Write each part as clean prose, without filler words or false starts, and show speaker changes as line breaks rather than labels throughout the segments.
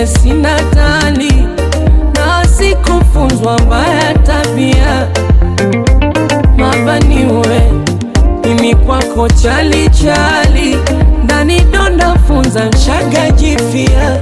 vile sina tani, na sikufunzwa mbaya tabia. Mabaniwe mimi kwako chali chali, ndani donda funza nshaga jifia.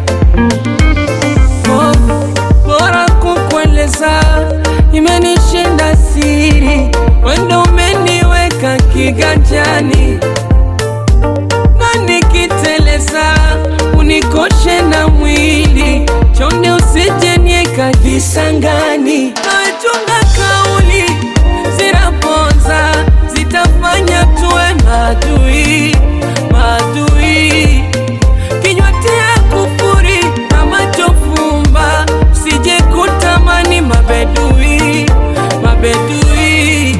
Bora kukueleza, imenishinda siri, wendo umeniweka kiganjani. Na nikiteleza, unikoshe na mwili, chonde usije nieka visangani. Nachunga kauli, zinaponza, zitafanya tuwe maadui, maadui. Kinywa tia kufuri na macho fumba, usije kutamani mabedui, mabedui.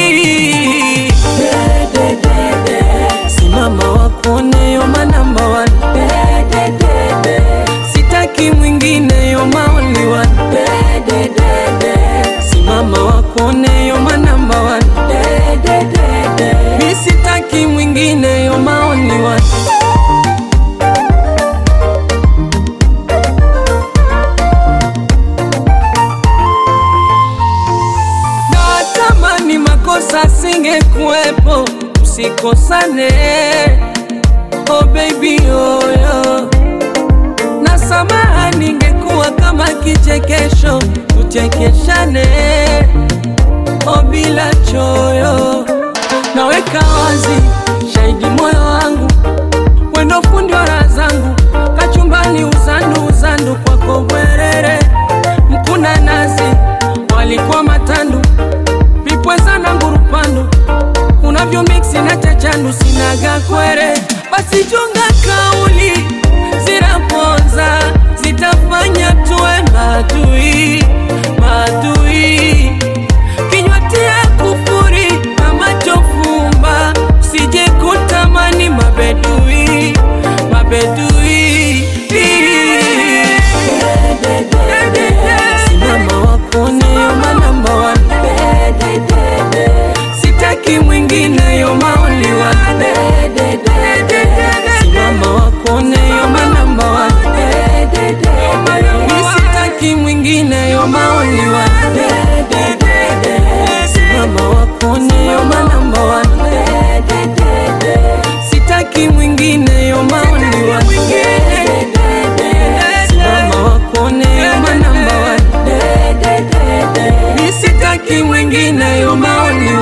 Simama wakuone you're my number one. Sitaki mwingine you're my only one. Simama wakuone you're my number one. Mi sitaki mwingine you're my only one. Natamani makosa singekuwepo, usikosane, oh baby oh yo. Na samaha ningekuwa kama kichekesho, tuchekeshane, oh bila choyo. Naweka wazi shahidi moyo wangu, wendo fundi wa raha zangu, kachumbani uzandu uzandu kwako bwerere. Mkuna nazi walikuwa matandu, vipweza na ngurupandu, unavyo mixi na chachandu sinaga kwere. Basi chunga kauli, zinaponza, zitafanya tuwe maadui, maadui. Kinywa tia kufuri na macho fumba, usije kutamani mabedui, mabedui. Simama wakuone you're my number one. Sitaki mwingine you're my only one. Simama wakuone you're my number one. Mi sitaki mwingine you're my only one. Simama wakuone you're my number one. Sitaki mwingine you're my only one. Simama wakuone you're my number one. Mi sitaki mwingine you're my only one.